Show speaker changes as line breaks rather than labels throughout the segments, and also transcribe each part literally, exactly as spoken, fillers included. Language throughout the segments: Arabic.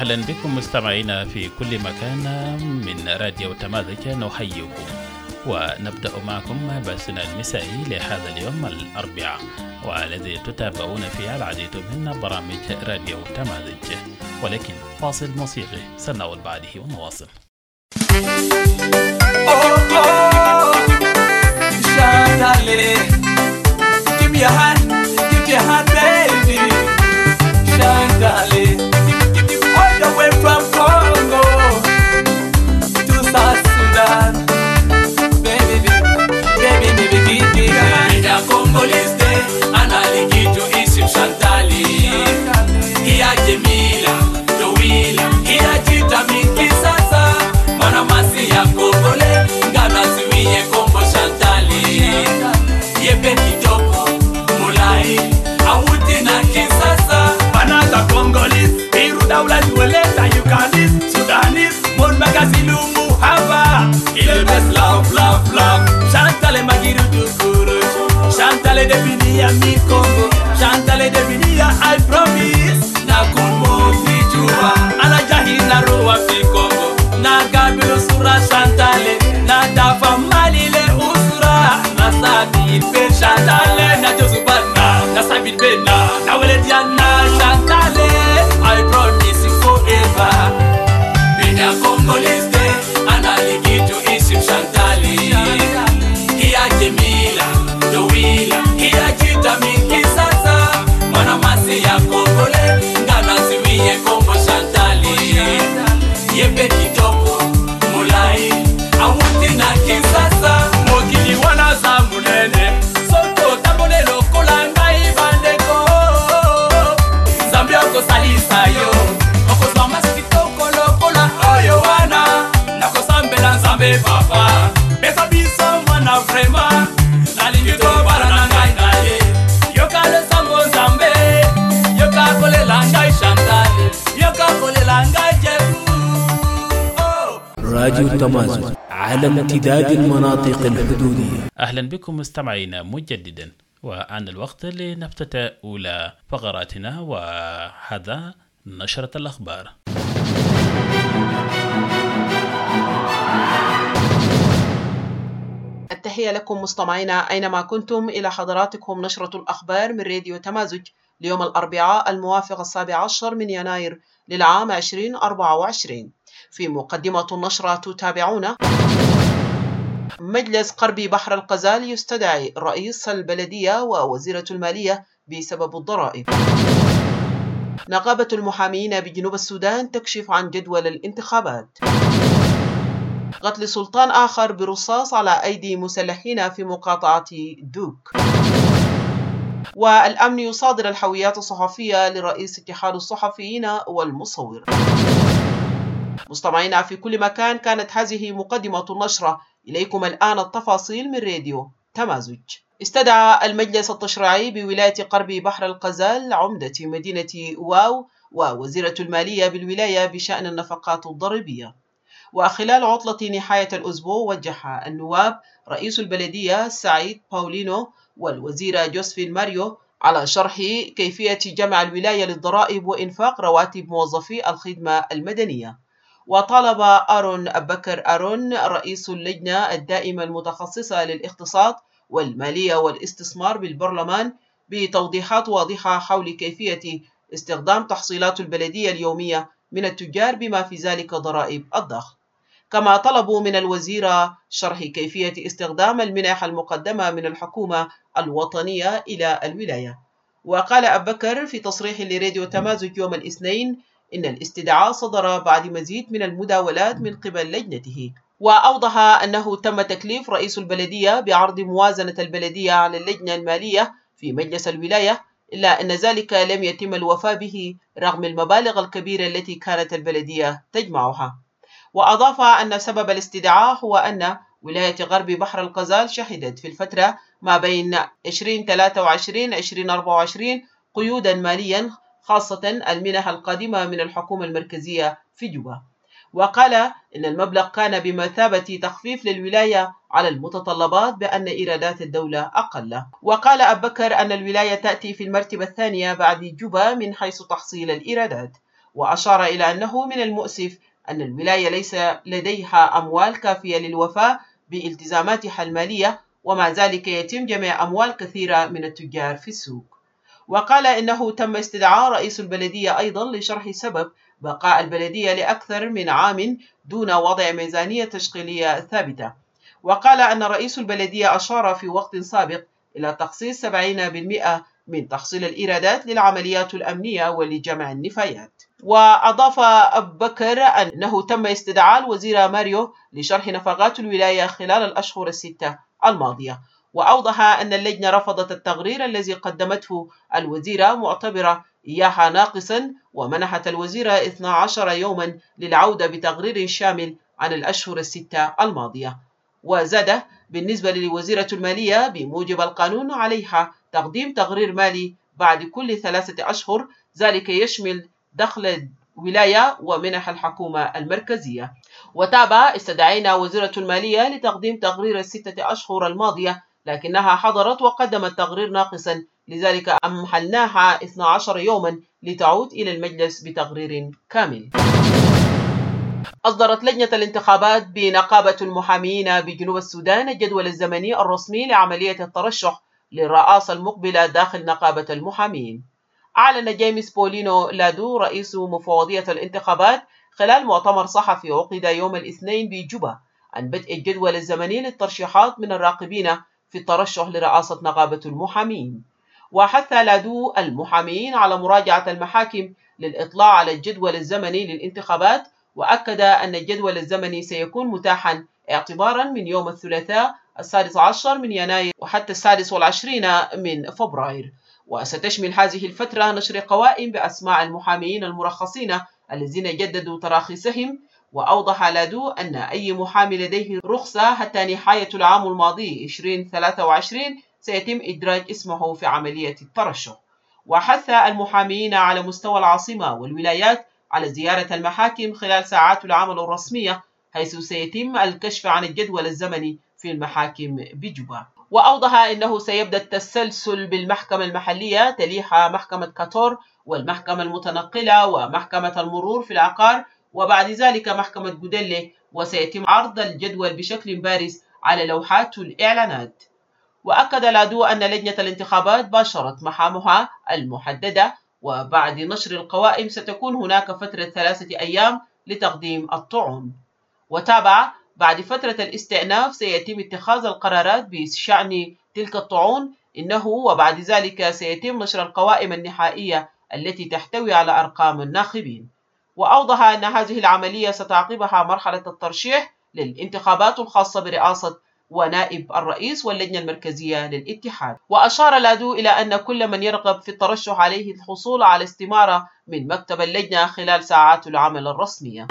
أهلا بكم مستمعينا في كل مكان من راديو تمازج، نحييكم ونبدأ معكم بثنا المسائي لهذا اليوم الأربعاء، والذي تتابعون فيه العديد من برامج راديو تمازج. ولكن فاصل موسيقي سنعود بعده ونواصل.
All the way from Congo to South Sudan, baby, baby, baby, baby. Ina Congolese, analikitu isim Shantali. Iya Jemila, Joila, iya Jita mingi sasa. Mana masi ya Congole, ngana siwiye Congo Shantali. Yepe kitoko, mulai, awuti na kisasa. Banata Congolese. Daula dueleta Ugandese, Sudanese, mon magazilu muhaba. Il est best love, love, love. Chantale magiru dukuru, chantale defini ya mi Congo, chantale defini ya I promise. Na kumo fichua, ana jahi na ruwa fi Congo. Na gabilu sura chantale, na dafa malile usura. Na sabi pe chantale, na josubana, na sabi pe na, na wele diana chantale. I promise you forever. Bina Congolese, analikitu isim Shantali. Hiya Jemila, Joila, hiya Jita mingi sasa. Mana masi ya Congole, ngana siwiye Congo Shantali. Yepe kitoko, mulai, awuti na kisasa. Mokili wana za munene, soto tabone lokola ngai bandeko. Zambia ko salisa yo, oko zama skitoko lokola oyo wana. Nako sambe na zambe papa, besa biso mwana vrema. Nalingito para na ngai naye, yoka le sambo zambe. Yoka kole langai Shantali, yoka kole langai jebu.
راديو تمازج على امتداد المناطق الحدودية.
أهلا بكم مستمعينا مجددا، وآن الوقت لنفتتح أولى فقراتنا، وهذا نشرة الأخبار.
التحية لكم مستمعينا أينما كنتم، إلى حضراتكم نشرة الأخبار من راديو تمازج ليوم الأربعاء الموافق السابع عشر من يناير للعام ألفين وأربعة وعشرين. في مقدمة النشرة تتابعون: مجلس قربي بحر الغزال يستدعي رئيس البلدية ووزيرة المالية بسبب الضرائب. نقابة المحامين بجنوب السودان تكشف عن جدول الانتخابات. قتل سلطان آخر برصاص على أيدي مسلحين في مقاطعة دوك. والأمن يصادر الحويات الصحفية لرئيس اتحاد الصحفيين والمصور. مستمعينا في كل مكان، كانت هذه مقدمة النشرة. إليكم الآن التفاصيل من راديو تمازج. استدعى المجلس التشريعي بولاية قربي بحر الغزال عمدة مدينة واو ووزيرة المالية بالولاية بشأن النفقات الضريبية. وخلال عطلة نهاية الأسبوع، وجه النواب رئيس البلدية سعيد باولينو والوزيرة جوزفين ماريو على شرح كيفية جمع الولاية للضرائب وإنفاق رواتب موظفي الخدمة المدنية. وطالب آرون بكر آرون رئيس اللجنة الدائمة المتخصصة للاقتصاد والمالية والاستثمار بالبرلمان بتوضيحات واضحة حول كيفية استخدام تحصيلات البلدية اليومية من التجار بما في ذلك ضرائب الضخ. كما طلبوا من الوزيرة شرح كيفية استخدام المنح المقدمة من الحكومة الوطنية إلى الولاية. وقال أبو بكر في تصريح لراديو تمازج يوم الاثنين إن الاستدعاء صدر بعد مزيد من المداولات من قبل لجنته. وأوضح أنه تم تكليف رئيس البلدية بعرض موازنة البلدية على اللجنة المالية في مجلس الولاية، إلا أن ذلك لم يتم الوفاء به رغم المبالغ الكبيرة التي كانت البلدية تجمعها. وأضاف أن سبب الاستدعاء هو أن ولاية غرب بحر الغزال شهدت في الفترة ما بين ألفين وثلاثة وعشرين إلى ألفين وأربعة وعشرين قيودا ماليا، خاصة المنح القادمة من الحكومة المركزية في جوبا. وقال إن المبلغ كان بمثابة تخفيف للولاية على المتطلبات بأن إيرادات الدولة أقل. وقال أبو بكر أن الولاية تأتي في المرتبة الثانية بعد جوبا من حيث تحصيل الإيرادات. وأشار إلى أنه من المؤسف أن الولاية ليس لديها أموال كافية للوفاء بالتزاماتها المالية، ومع ذلك يتم جمع أموال كثيرة من التجار في السوق. وقال إنه تم استدعاء رئيس البلدية أيضا لشرح سبب بقاء البلدية لأكثر من عام دون وضع ميزانية تشغيلية ثابتة. وقال أن رئيس البلدية أشار في وقت سابق إلى تخصيص سبعين بالمئة من تحصيل الإيرادات للعمليات الأمنية ولجمع النفايات. وأضاف بكر أنه تم استدعاء الوزير ماريو لشرح نفقات الولاية خلال الأشهر الستة الماضية، وأوضح أن اللجنة رفضت التقرير الذي قدمته الوزيرة معتبرة إياها ناقصا، ومنحت الوزيرة اثني عشر يوما للعودة بتقرير شامل عن الأشهر الستة الماضية. وزاد بالنسبة لوزيرة المالية بموجب القانون عليها تقديم تقرير مالي بعد كل ثلاثة أشهر، ذلك يشمل دخل الولاية ومنح الحكومة المركزية. وتابع استدعينا وزيرة المالية لتقديم تقرير الستة أشهر الماضية، لكنها حضرت وقدمت تقرير ناقصا، لذلك أمهلناها اثني عشر يوما لتعود إلى المجلس بتقرير كامل. أصدرت لجنة الانتخابات بنقابة المحامين بجنوب السودان الجدول الزمني الرسمي لعملية الترشح للرئاسة المقبلة داخل نقابة المحامين. أعلن جيمس بولينو لادو رئيس مفوضية الانتخابات خلال مؤتمر صحفي عقد يوم الاثنين بجوبا عن بدء الجدول الزمني للترشيحات من الراغبين في الترشح لرئاسة نقابة المحامين. وحث لادو المحامين على مراجعة المحاكم للإطلاع على الجدول الزمني للانتخابات، وأكد أن الجدول الزمني سيكون متاحا اعتبارا من يوم الثلاثاء السادس عشر من يناير وحتى السادس والعشرين من فبراير، وستشمل هذه الفترة نشر قوائم بأسماء المحامين المرخصين الذين جددوا تراخيصهم. وأوضح لادو أن أي محامي لديه رخصة حتى نهاية العام الماضي ألفين وثلاثة وعشرين سيتم إدراج اسمه في عملية الترشح. وحث المحامين على مستوى العاصمة والولايات على زيارة المحاكم خلال ساعات العمل الرسمية، حيث سيتم الكشف عن الجدول الزمني في المحاكم بجوبا. وأوضح أنه سيبدأ التسلسل بالمحكمة المحلية، تليها محكمة كاتور والمحكمة المتنقلة ومحكمة المرور في العقار، وبعد ذلك محكمة جوديلي، وسيتم عرض الجدول بشكل بارز على لوحات الإعلانات. وأكد لادو أن لجنة الانتخابات باشرت مهامها المحددة، وبعد نشر القوائم ستكون هناك فترة ثلاثة أيام لتقديم الطعون. وتابع بعد فترة الاستئناف سيتم اتخاذ القرارات بشأن تلك الطعون إنه، وبعد ذلك سيتم نشر القوائم النهائية التي تحتوي على أرقام الناخبين. وأوضح أن هذه العملية ستعقبها مرحلة الترشيح للانتخابات الخاصة برئاسة ونائب الرئيس واللجنة المركزية للاتحاد. وأشار لادو إلى أن كل من يرغب في الترشح عليه الحصول على استمارة من مكتب اللجنة خلال ساعات العمل الرسمية.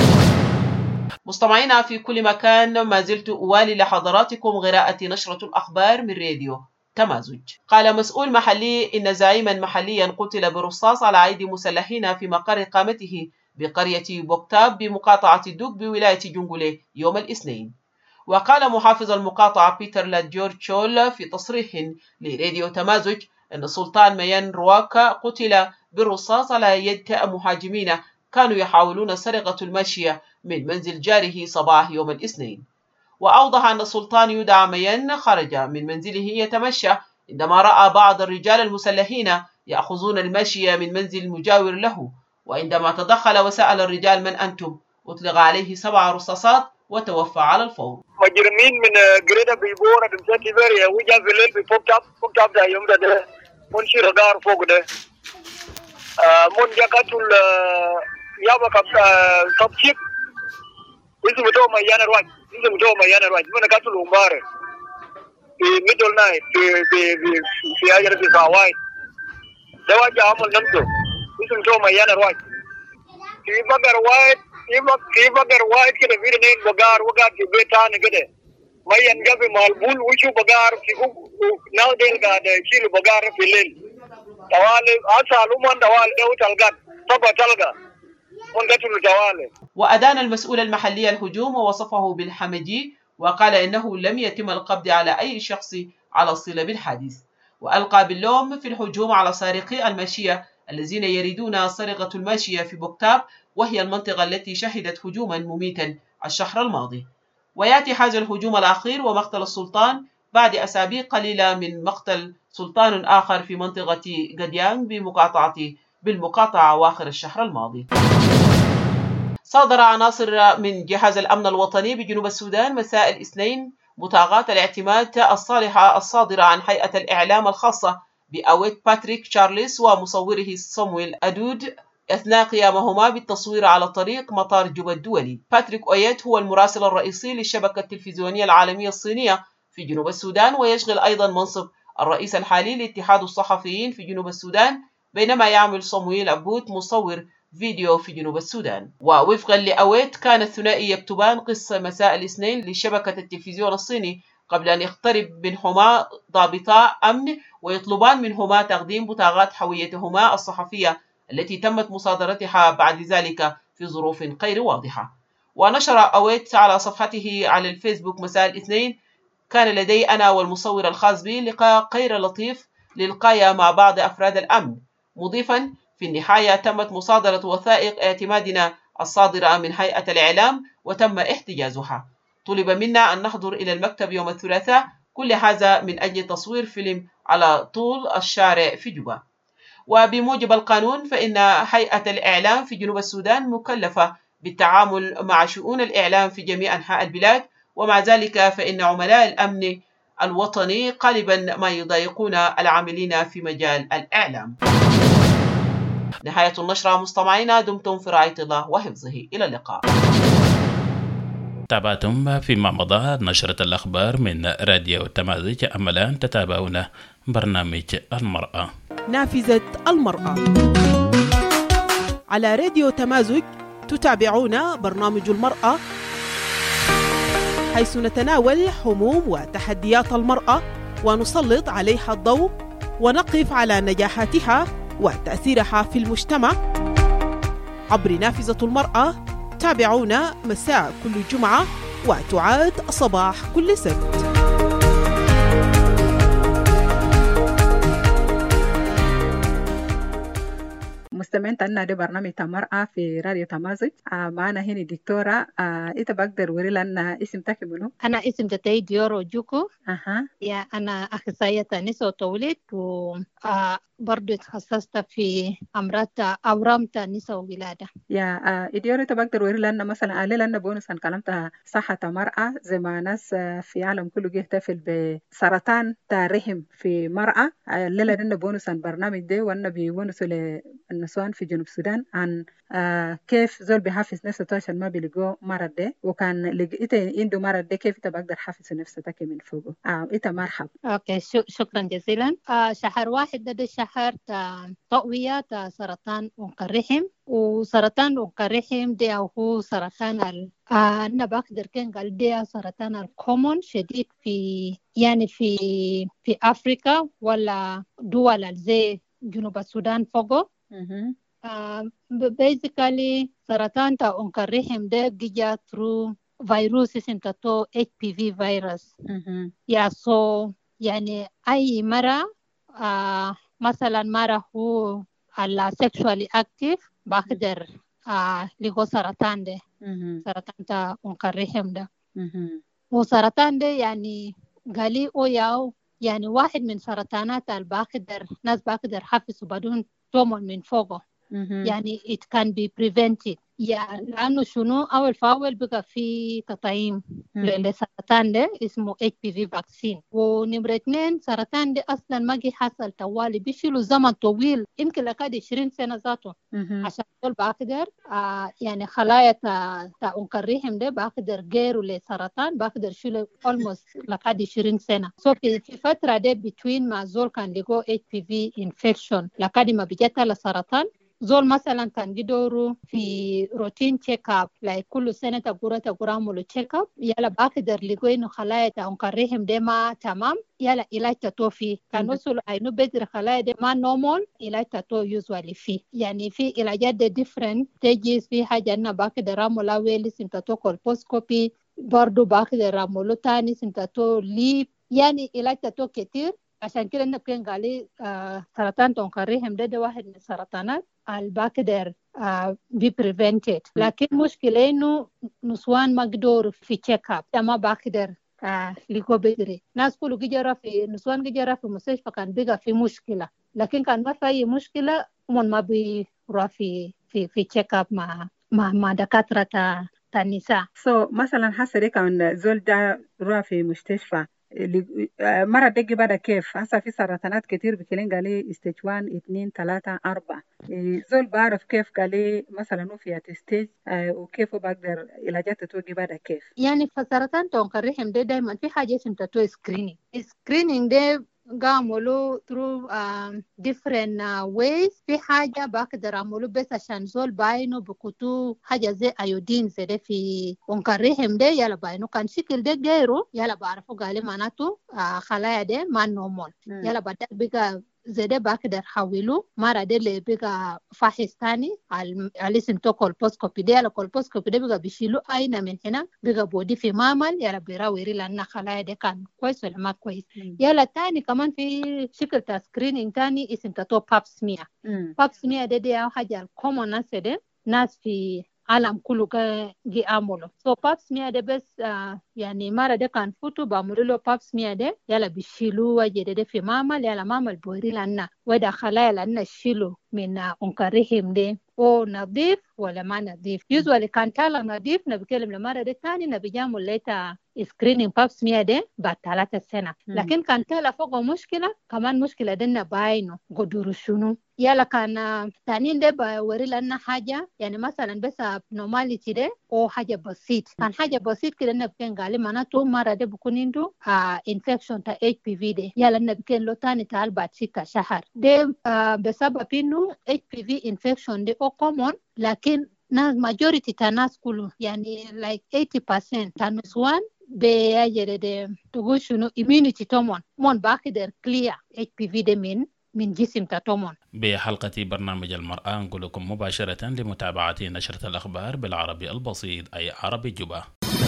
مستمعينا في كل مكان، ما زلت أوالي لحضراتكم قراءة نشرة الأخبار من راديو تمازج. قال مسؤول محلي إن زعيما محليا قتل برصاص على أيدي مسلحين في مقر إقامته بقرية بوكتاب بمقاطعة الدوك بولاية جنجولي يوم الاثنين. وقال محافظ المقاطعة بيتر لادجورتشول في تصريح لراديو تمازج أن سلطان ميان رواكا قتل بالرصاص على يد مهاجمين كانوا يحاولون سرقة الماشية من منزل جاره صباح يوم الاثنين. وأوضح أن السلطان يدعى ميان خرج من منزله يتمشى عندما رأى بعض الرجال المسلحين يأخذون الماشية من منزل مجاور له، وعندما تدخل وسأل الرجال من أنتم أطلق عليه سبع رصاصات وتوفى على الفور.
مجرمين من جريدة بيبورة بمسات ليبيريا وجا في الليل بفوكتاب فوكتاب ده يوم ده منشي رغار فوق ده من جاكاتول يابا كبشيك اسمه تو ميانا رواج اسمه تو ميانا رواج من جاكاتول أمبارة في ميدل نايت في في في في أجر في ساواي ده واجه عمل نمسه اسمه تو ميانا رواج في بقر وايد في بقر وايد كده في اثنين بقار وقعد في بيت ثاني كده ما ينجب مالبول وشو بقار في ناو ديل قاعد يشيل بقار في الليل توالي أسألوا من توالي ده وتلقى طبعا تلقى من قتلوا توالي.
وأدان المسؤول المحلي الهجوم ووصفه بالحمجي، وقال إنه لم يتم القبض على أي شخص على صلة بالحادث، وألقى باللوم في الهجوم على سارقي الماشية الذين يريدون سرقة الماشية في بوكتاب، وهي المنطقة التي شهدت هجوما مميتا الشهر الماضي. ويأتي هذا الهجوم الأخير ومقتل السلطان بعد أسابيع قليلة من مقتل سلطان آخر في منطقة غديان بمقاطعة بالمقاطعة أواخر الشهر الماضي. صادر عناصر من جهاز الأمن الوطني بجنوب السودان مساء الاثنين بطاقات الاعتماد الصالحة الصادرة عن هيئة الإعلام الخاصة بأويت باتريك تشارلز ومصوره صامويل أدود أثناء قيامهما بالتصوير على طريق مطار جوبا الدولي. باتريك أويت هو المراسل الرئيسي للشبكة التلفزيونية العالمية الصينية في جنوب السودان، ويشغل أيضا منصب الرئيس الحالي لاتحاد الصحفيين في جنوب السودان، بينما يعمل صامويل أبوت مصور فيديو في جنوب السودان. ووفقا لأويت كان الثنائي يكتبان قصة مساء الاثنين لشبكة التلفزيون الصيني قبل أن يقترب منهما ضابطا أمن ويطلبان منهما تقديم بطاقات هويتهما الصحفية التي تمت مصادرتها بعد ذلك في ظروف غير واضحة. ونشر أويت على صفحته على الفيسبوك مساء الاثنين: كان لدي أنا والمصور الخاص بي لقاء غير لطيف للقاية مع بعض أفراد الأمن، مضيفا: في النهاية تمت مصادرة وثائق اعتمادنا الصادرة من هيئة الإعلام وتم احتجازها. طلب منا أن نحضر إلى المكتب يوم الثلاثاء، كل هذا من أجل تصوير فيلم على طول الشارع في جوبا. وبموجب القانون فإن هيئة الإعلام في جنوب السودان مكلفة بالتعامل مع شؤون الإعلام في جميع أنحاء البلاد، ومع ذلك فإن عملاء الأمن الوطني غالبا ما يضايقون العاملين في مجال الإعلام. نهاية النشرة مستمعينا، دمتم في رعاية الله وحفظه، إلى اللقاء.
تابعتم فيما مضى نشرة الأخبار من راديو تمازج. أما الآن تتابعون برنامج المرأة.
نافذة المرأة على راديو تمازج. تتابعون برنامج المرأة، حيث نتناول هموم وتحديات المرأة ونسلط عليها الضوء ونقف على نجاحاتها وتأثيرها في المجتمع عبر نافذة المرأة. تابعونا مساء كل جمعة وتعاد صباح كل سبت.
مستمعين تنا ده برنامج المرأة في راديو تمازج. آه معنا هنا دكتورة. آه إنت بقدر وري لنا اسم تاكي منو؟
أنا اسم تتاي ديورو جوكو.
أها.
يا أنا أخصائية نساء وتوليد، و آه برضو اتخصصت في أمراض أورام النساء والولادة.
يا آه ديورو إنت بقدر وري لنا مثلا علي لنا بونس عن كلامتها صحة المرأة، زي ما ناس في عالم كله يحتفل بسرطان الرحم في مرأة. الليلة لنا بونس عن برنامج ده، وأنا بيونسوا للنسوان في جنوب السودان عن آه كيف زول بيحافظ نفسه عشان ما بيلقوا مرض ده، وكان لقيت عنده مرض ده كيف تقدر حافظ نفسك من فوقه. آه إنت مرحب.
أوكي، شكرا جزيلا. آه شهر واحد ده, ده شهر تقوية سرطان عنق الرحم، وسرطان عنق الرحم ده هو سرطان ال آه أنا بقدر كان قال ده سرطان الكومون شديد في يعني في في أفريقيا ولا دول زي جنوب السودان فوقه. Uh, basically سرطان تا عنق الرحم ده جيجا through فيروس اسمه تاتو إتش بي في virus. يا سو يعني أي مرة uh, مثلا مرة هو على sexually active بقدر uh, لقو سرطان ده. سرطان تا عنق الرحم ده. وسرطان ده يعني قالي أو ياو يعني واحد من سرطانات اللي بقدر ناس بقدر حفظوا بدون تومن من فوقه. يعني it can be prevented. يعني لأنه شنو أول فاول بقى في تطعيم للسرطان ده اسمه إتش بي في vaccine. ونمرة اثنين سرطان ده أصلا ما جي حصل توالي، بيشيلوا زمن طويل يمكن لكاد عشرين سنة ذاته عشان دول بقدر آه يعني خلايا تا عنق الرحم ده بقدر غيروا للسرطان بقدر يشيلوا almost لكاد عشرين سنة. so في, في فترة ده between ما زول كان لقوا إتش بي في infection لكاد ما بيجتها للسرطان، زول مثلا كان جدورو في روتين تشيك اب لايك كل سنه تقرا تقرا عملوا تشيك اب يلا بقدر لقوا انه خلايا عنق الرحم ده ما تمام، يلا علاج تطوفي كان وصلوا انه بدر خلايا ده ما نورمال، علاج تطو يوزوالي فيه. يعني في علاجات ده ديفرنت تجيز في حاجه انا بقدر اعملها ويلي سمتاتو كولبوسكوبي، برضو بقدر اعمله تاني سمتاتو ليب، يعني علاج تطو كتير عشان كده نبكين قالي آه سرطان تنقريهم ده ده واحد من السرطانات الباكدر آه بي prevented. لكن مشكلة إنه نسوان ما قدروا في تشيك اب ما باكدر آه لقوا بدري. ناس كله جرى في نسوان جرى في مستشفى كان بقى في مشكلة، لكن كان ما في أي مشكلة ومن ما بيروح في في في تشيك اب مع مع مع دكاترة النساء.
so مثلا حاسة دي كان زول ده روح في مستشفى مرة دقي بدا كيف هسا في سرطانات كتير بكلين قالي استيج واحد اثنين ثلاثة أربعة زول بعرف كيف قالي مثلا في ستيج وكيف بقدر علاجات توقي بدا كيف
يعني فسرطان تنقريهم ده دايما في حاجة اسمها تو سكرينينج. سكرينينج ده قاموا through uh, different uh, ways. في حاجة بقدر أعمله بس عشان زول باينو بكتو حاجة زي أيودين زي ده في ونكريهم ده يلا باينو كان شكل ده غيره يلا بعرفه قالي معناته uh, خلايا ده ما نومون يلا بدأ بقى زي ده بقدر حوله مرة ده اللي بقى فاحص تاني على اسم تو كولبوسكوبي ده يلا كولبوسكوبي ده بقى بيشيلوا أين من هنا بقى بودي في مامل يلا بيراوري لأن خلايا ده كان كويس ولا ما كويس. يلا تاني كمان في شكل تسكرينينج تاني اسم تو باب سمير. باب سمير ده دي حاجة الكومون ناس ده ناس في عالم كله جي عمله. سو so, باب سمير ده بس آه يعني مرة ده كان فوتو بعملوا له باب سمير ده يلا بيشيلوا وجه ده في مامل يلا مامل بوري لنا وده خلايا لنا شيلوا من أنكرهم ده او نظيف ولا ما نظيف. يوزوالي كان تالا نظيف نبكلم لمرة ده تاني نبيجامل ليتا سكرينينج باب سمير ده بعد ثلاثة سنة. لكن كان تالا فوق مشكلة كمان مشكلة دنا باينو قدروا شنو يلا كان تانين ده بوري لنا حاجة يعني مثلا بس نورماليتي ده او حاجة بسيط كان حاجة بسيط كده نبكين قالي معناته مرة ده بكون عنده آه انفكشن تا اتش بي في ده يلا نبكين لو تاني تعال بعد ستة شهر ده آه بسبب انه اتش بي في انفكشن ده او كومون. لكن ناس majority تا ناس كله يعني like eighty percent تا نسوان بيجري ده تقول شنو immunity تومون مون باقدر clear اتش بي في ده من من جسم تاتومون.
بحلقة برنامج المرأة نقول لكم مباشرة لمتابعة نشرة الأخبار بالعربي البسيط أي عربي جوبا.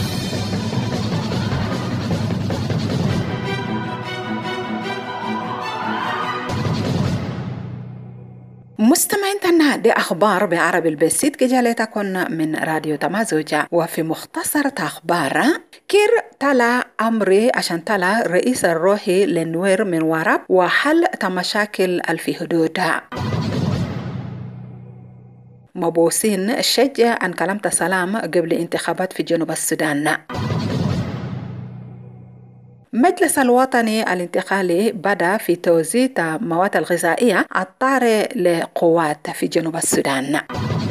مستمعينا دي أخبار بعربي البسيط كجالتكن من راديو تمازوجة. وفي مختصرة أخبار كير تلا أمري عشان تلا رئيس الروحي لنوير من وراب وحل تمشاكل في حدودها. مبوسين الشجع عن كلام السلام قبل انتخابات في جنوب السودان. مجلس الوطني الانتقالي بدأ في توزيع مواد الغذائية الطارئة لقوات في جنوب السودان.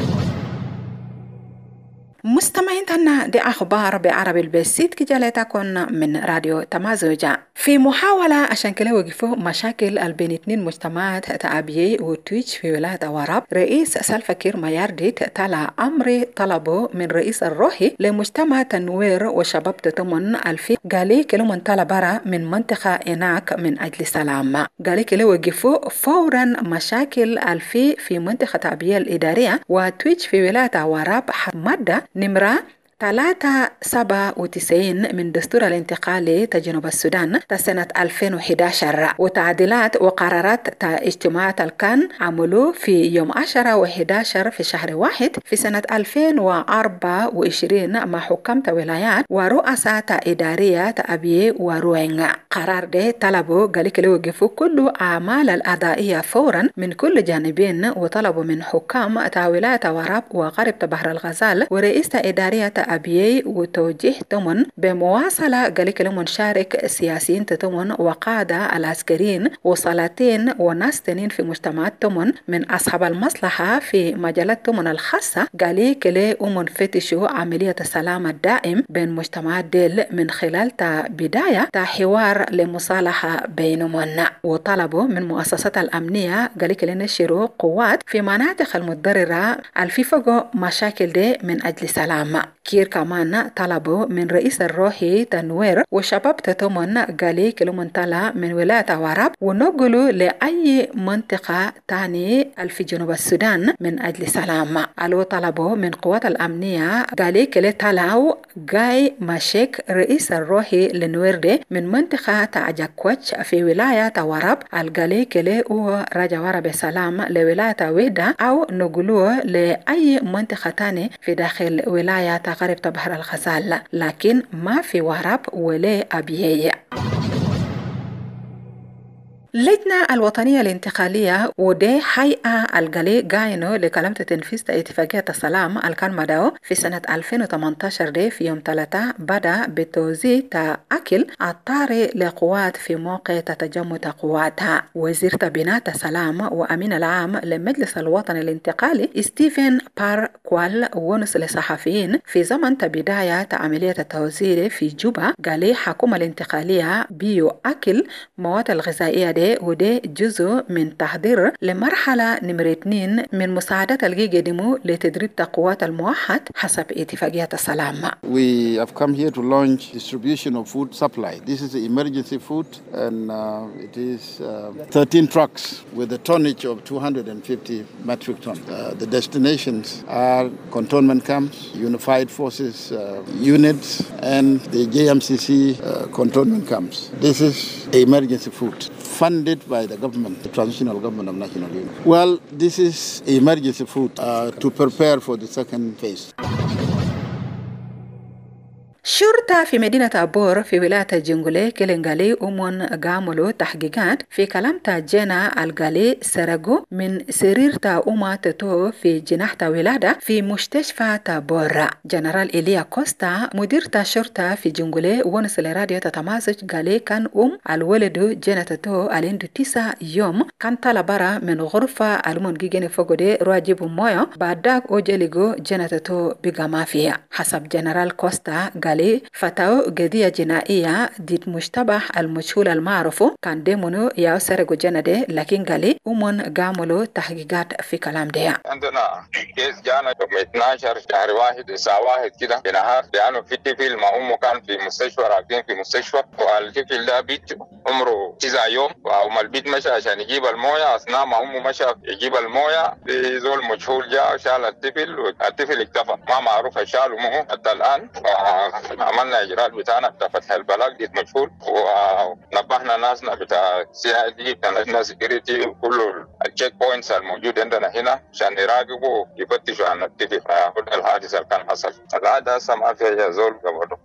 مستمعين دي أخبار بعربي البسيط كجالتكن من راديو تمازوجة. في محاولة عشان كلا وقفوا مشاكل بين اثنين مجتمعات تأبيي وتويتش في ولاية وراب رئيس سلفا كير مايارديت تلا أمر طلبه من رئيس الروحي لمجتمع تنوير وشباب تتمن الفي قالي كلا من طلبرا من منطقة إناك من أجل سلام. قالي كلا وقفوا فورا مشاكل الفي في منطقة تأبيي الإدارية وتويتش في ولاية وراب مادة نمرة ثلاثة سبعة وتسعين من دستور الانتقالي تجنوب السودان تسنة ألفين وإحدى عشر وتعديلات وقرارات تا اجتماعات الكان عملوا في يوم عشرة وإحدى عشر في شهر واحد في سنة ألفين وأربعة وعشرين مع حكام ولايات ورؤساء إدارية أبي وروينغ. قرار ده طلبوا قالك لو وقفوا كل أعمال الأدائية فورا من كل جانبين وطلبوا من حكام تا ولاية وراب وغرب بحر الغزال ورئيس إدارية أبيي وتوجيه تمن بمواصلة قالك لهم نشارك سياسيين تمن وقادة العسكريين وصلاتين وناس تانين في مجتمعات تمن من أصحاب المصلحة في مجالات تمن الخاصة قالك لهم فتشوا عملية السلام الدائم بين مجتمعات ديل من خلال تا بداية تا حوار لمصالحة بينهم وطلبوا من مؤسسات الأمنية قالك لنشروا قوات في مناطق المتضررة الفي فوق مشاكل دي من أجل سلام. جير كمان طلبوا من رئيس الروحي تنوير وشباب تتمن قالي كلمن طلع من ولاية وراب ونقلوا لأي منطقة تاني في جنوب السودان من أجل سلام. قالوا طلبوا من قوات الأمنية قالي كلي طلعوا جاي ماشيك رئيس الروحي لنويردي من منطقة تعجكوش في ولاية وراب القالي كلي هو رجع وراب سلام لولاية ويدا أو نقلوه لأي منطقة تاني في داخل ولاية غرب بحر الغزال، لكن ما في وراب ولا أبيية. اللجنة الوطنية الانتقالية ودي حقيقة القلي قاينو لكلمة تنفيذ اتفاقية السلام الكان مداو في سنة ألفين وثمانية عشر دي في يوم ثلاثة بدأ بتوزيع أكل الطارئ لقوات في موقع تتجمد قواتها. وزير بناء السلام وأمين العام لمجلس الوطني الانتقالي ستيفن بار كوال ونس لصحفيين في زمن بداية عملية التوزيع في جوبا قالي حكومة الانتقالية بيو أكل مواد الغذائية دي وده جزء من تحضير لمرحلة نمرة اثنين من مساعدة الجي قدموا لتدريب قوات الموحد حسب اتفاقية السلام.
We have come here to launch distribution of food supply. This is the emergency food and uh, it is uh, thirteen trucks with a tonnage of two hundred fifty metric tons. Uh, the destinations are cantonment camps, unified forces uh, units and the J M C C uh, cantonment camps. This is emergency food funded by the government, the transitional government of national unity. Well, this is emergency food uh, to prepare for the second phase.
شرطة في مدينة أبور في ولاية الجنغولي كلنغالي أمون قاملوا تحقيقات في كلامتا جينا الغالي سرقوا من سرير تا أمة تتو في جناح تا ولادة في مستشفى تابور. جنرال إليا كوستا مدير تا شرطة في جنغولي ونس لراديو تتمازج قالي كان أم الولد جينا تتو اليندو تسع يوم كان طلبارا من غرفة المون جيجيني فوقودي رواجب مويو بعدك أوجيليغو جينا تتو بيغاما فيها. حسب جنرال كوستا قالي فتاو قضية جنائية ضد مشتبه المجهول المعروف كان ديمونو ياو سرقو جنده لكن قالي أمون قاملوا تحقيقات في كلام ده.
عندنا كيس جانا يوم اثناشر شهر واحد الساعة واحد كده بنهار لأنه في طفل مع أمه كان في مستشفى راكبين في مستشفى والطفل ده بيت عمره تسع يوم وأم البيت مشى عشان يجيب الموية أثناء ما أمه مشى يجيب الموية في زول مجهول جاء شال الطفل والطفل اكتفى ما معروف شال أمه حتى الآن. عملنا إجراءات بتاعنا بتاع فتح البلاغ دي مجهول ونبهنا ناسنا بتاع سي اي دي بتاع ناشونال سيكيورتي وكل التشيك بوينتس الموجودة عندنا هنا عشان يراقبوا يفتشوا عن الطفل الحادث اللي كان حصل. العادة هسه ما فيها زول قبله.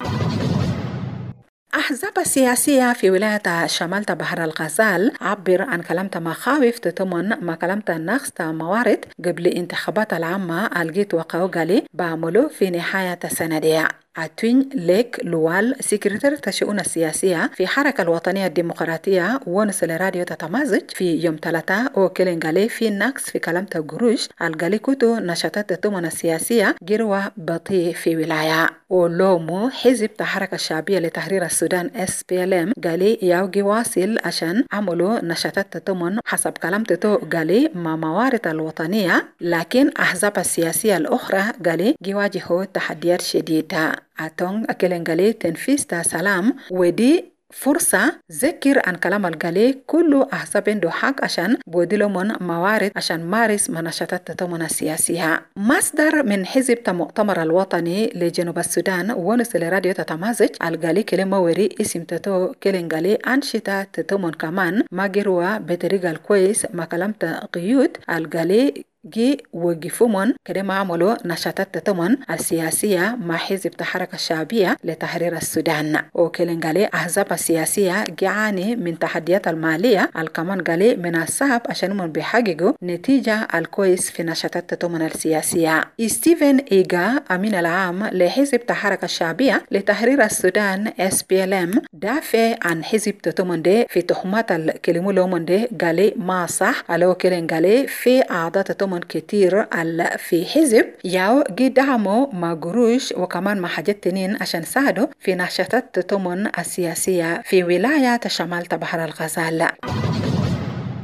أحزاب السياسية في ولاية شمال بحر الغزال عبر عن كلمة مخاوف تتمن ما كلمة نقص موارد قبل انتخابات العامة الجيت وقوقالي بعملوا في نهاية السنة دي. أتوين ليك لوال سكرتير الشؤون السياسية في حركة الوطنية الديمقراطية ونس لراديو تتمازج في يوم ثلاثة وكلنغالي في نقص في كلمة قروش الغالي كتو نشاطات التمن السياسية جروة بطيء في ولاية ولومو حزب الحركة الشعبية لتحرير السودان إس بي إل إم قالي يوجي واصل عشان عملوا نشاطات التمن حسب كلمته قالي ما موارد الوطنية لكن أحزاب السياسية الأخرى قالي يواجهوا تحديات شديدة. أتون أكلنغالي تنفيذ سلام ودي فرصة ذكر عن كلام الغالي كل أحزاب عنده حق عشان بودلو من موارد عشان مارس مناشطات تتمن السياسية. مصدر من حزب المؤتمر الوطني لجنوب السودان ونس لراديو تتمازج الغالي كلمة وري اسم تتو كلنغالي أنشطة تتمن كمان ما جروا بطريقة الكويس ما كلمت قيود الغالي جي وقفومن كده ما عملوا نشاطات تتمن السياسية مع حزب الحركة الشعبية لتحرير السودان. وكلنغالي أحزاب السياسية جعاني من تحديات المالية الكمان قالي من الصعب عشان من بيحققوا نتيجة الكويس في نشاطات تتمن السياسية. ستيفن إيغا أمين العام لحزب الحركة الشعبية لتحرير السودان إس بي إل إم دافع عن حزب تتمن دي في تهمات الكلمة لومن دي قالي ما صح على كلنغالي في أعضاء تتمن كتير في حزب ياو قدامو ما قروش وكمان ما حاجات تنين عشان ساعدوا في نشاطات تتمن السياسية في ولاية شمال بحر الغزال.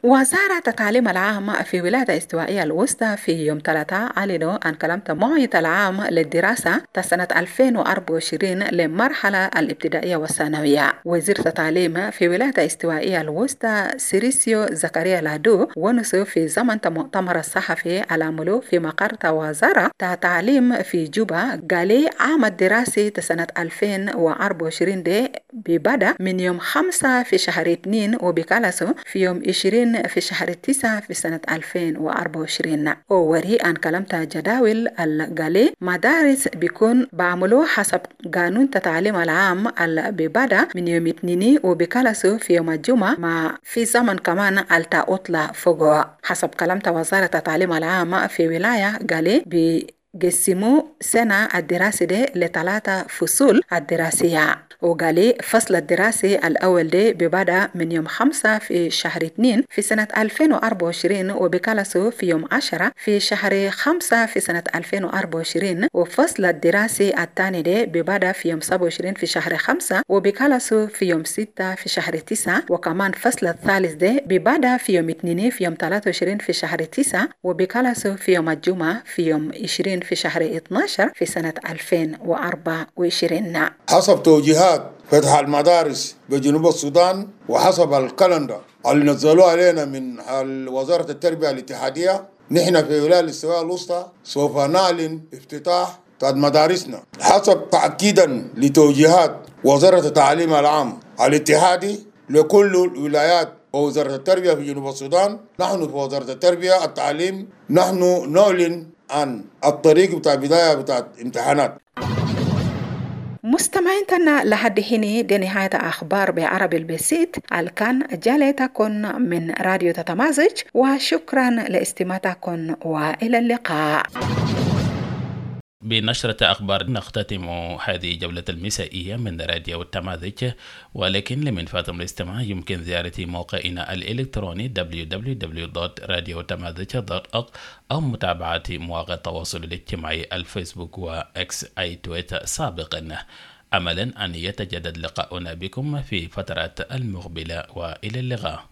وزارة التعليم العام في ولاية الاستوائية الوسطى في يوم ثلاثة أعلنوا أن كلمت موعد العام للدراسة سنة ألفين وأربعة وعشرين للمرحلة الابتدائية والثانوية. وزير التعليم في ولاية الاستوائية الوسطى سيريسيو زكريا لادو ونسوا في زمن مؤتمر الصحفي العملو في مقر وزارة التعليم في جوبا قال عام الدراسي سنة ألفين وأربعة وعشرين دي ببدأ من يوم خمسة في شهر اثنين وبكالسو في يوم عشرين في شهر تسعة في سنة ألفين وأربعة وعشرين. ووري أن كلمت جداول القالي مدارس بيكون بعملوا حسب قانون التعليم العام اللي ببدأ من يوم اثنين وبكالسو في يوم الجمعة مع في زمن كمان التا أطلع فوقه. حسب كلمت وزارة التعليم العام في ولاية قالي بيقسموا سنة الدراسة دي لثلاثة فصول الدراسية. وقالي فصل الدراسي الأول دي ببدأ من يوم خمسة في شهر اثنين في سنة ألفين وأربعة وعشرين وبكالسو في يوم عشرة في شهر خمسة في سنة ألفين وأربعة وعشرين. وفصل الدراسي الثاني دي ببدأ في يوم سبعة وعشرين في شهر خمسة وبكالسو في يوم ستة في شهر تسعة. وكمان فصل الثالث دي ببدأ في يوم اثنين في يوم ثلاثة وعشرين في شهر تسعة وبكالسو في يوم الجمعة في يوم عشرين في شهر اثنا عشر في سنة ألفين وأربعة وعشرين.
حسب توجيهات فتح المدارس بجنوب السودان وحسب الكالندر اللي نزلوه علينا من وزارة التربية الاتحادية، نحن في ولاية الاستواء الوسطى سوف نعلن افتتاح مدارسنا حسب تأكيدا لتوجيهات وزارة التعليم العام الاتحادي لكل الولايات ووزارة التربية في جنوب السودان. نحن في وزارة التربية التعليم نحن نعلن عن الطريق بتاع بداية بتاع امتحانات.
مستمعين تنا لحد هنا دي نهاية أخبار بعربي البسيط الكان جالتكم من راديو تتمازج، وشكرا لاستماعتكم وإلى اللقاء.
بنشرة أخبار نختتم هذه جولة المسائية من راديو التمازج، ولكن لمن فاتم الاستماع يمكن زيارة موقعنا الإلكتروني دبليو دبليو دبليو دوت راديو تمازج دوت أورg أو متابعة مواقع التواصل الاجتماعي الفيسبوك وإكس أي تويتر سابقا، أملا أن يتجدد لقاؤنا بكم في فترات المقبلة، وإلى اللقاء.